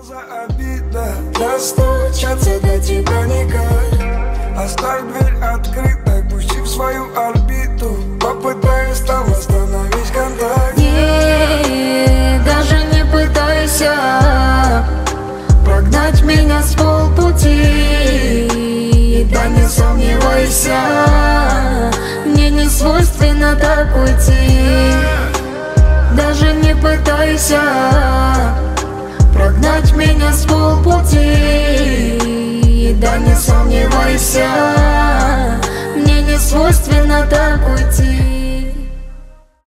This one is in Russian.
за обида достучаться до тебя никак? Оставь дверь открытой, пусти в свою орбиту. Попытаюсь там восстановить контакт. Не, даже не пытайся прогнать меня с полпути. Да не сомневайся, мне не свойственно так уйти. Даже не пытайся прогнать меня с полпути. Да не сомневайся, мне не свойственно так уйти.